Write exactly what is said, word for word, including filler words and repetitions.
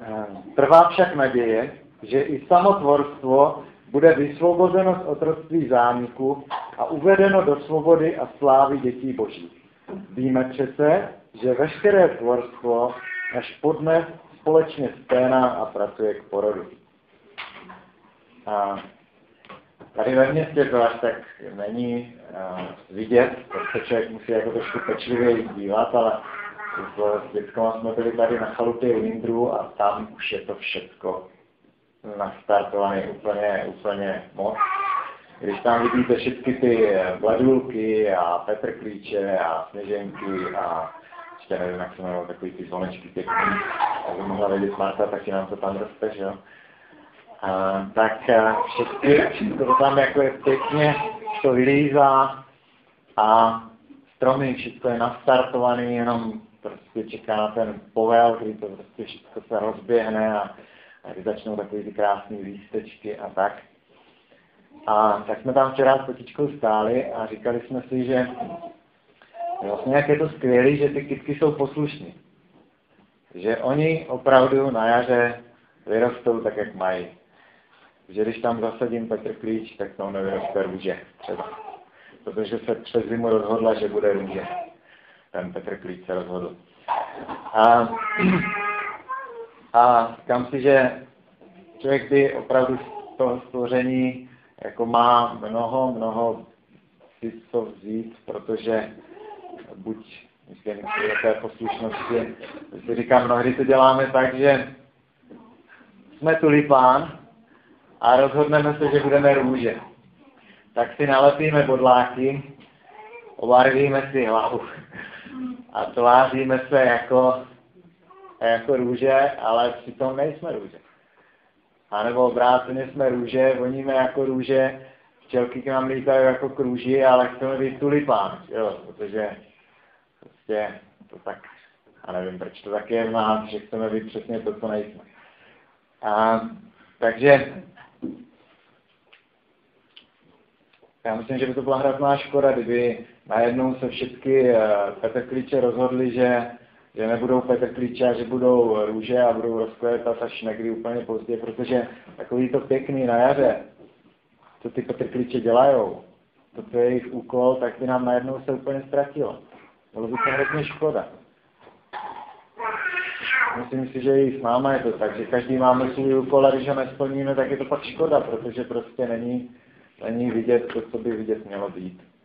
Trvá však naděje, že i samotvorstvo bude vysvobozeno z otroctví zániku a uvedeno do svobody a slávy dětí božích. Víme přece, že veškeré tvorstvo až podnes společně sténá a pracuje k porodu. A tady ve městě to až tak není uh, vidět, protože člověk musí jako trošku pečlivě dívat, ale s dětskama jsme byli tady na chalupě u Lindru a tam už je to všecko nastartované úplně, úplně moc. Když tam vidíte všechny ty bladulky a Petrklíče a Sněženky a ještě nevím, jak se jmenují takový ty zvonečky pěkný, aby mohla vědět Marta, taky nám to tam roste, že jo? A, tak všechny, všechno to tam jako je pěkně, to vylízá a stromy, všechno je nastartovaný, jenom prostě čeká na ten povel, kdy to prostě všechno se rozběhne a, a kdy začnou takový ty krásné lístečky a tak. A tak jsme tam včera s Potičkou stáli a říkali jsme si, že vlastně jak je to skvělé, že ty kytky jsou poslušní. Že oni opravdu na jaře vyrostou tak, jak mají. Že když tam zasadím Petrklíč, tak tam nevyroste růže třeba. Protože se přes zimu rozhodla, že bude růže. Ten Petrklíč se rozhodl. A, a říkám si, že člověk by opravdu z toho stvoření jako má mnoho, mnoho si co vzít, protože buď, myslím, že té poslušnosti, si říkám, mnohdy to děláme tak, že jsme tulipán a rozhodneme se, že budeme růže. Tak si nalepíme bodláky, obarvíme si hlavu a tváříme se jako, jako růže, ale přitom nejsme růže. A nebo obráceně jsme růže, voníme jako růže, včelky k nám lítají jako k růži, ale chceme být tulipán, jo, protože prostě to tak, a nevím, proč to tak je v nás, že chceme být přesně to, co nejsme. A, takže já myslím, že by to byla hrozná škoda, kdyby najednou se všechny Petrklíče rozhodli, že že nebudou Petrklíče a že budou růže a budou rozkvétat až někdy úplně pozdě, protože takový to pěkný na jaře, co ty Petrklíče dělajou, to, co je jejich úkol, tak by nám najednou se úplně ztratilo. Bylo by to hrozně škoda. Myslím si, že i s náma je to tak, že každý máme svůj úkol a když ho nesplníme, tak je to pak škoda, protože prostě není, není vidět to, co by vidět mělo být.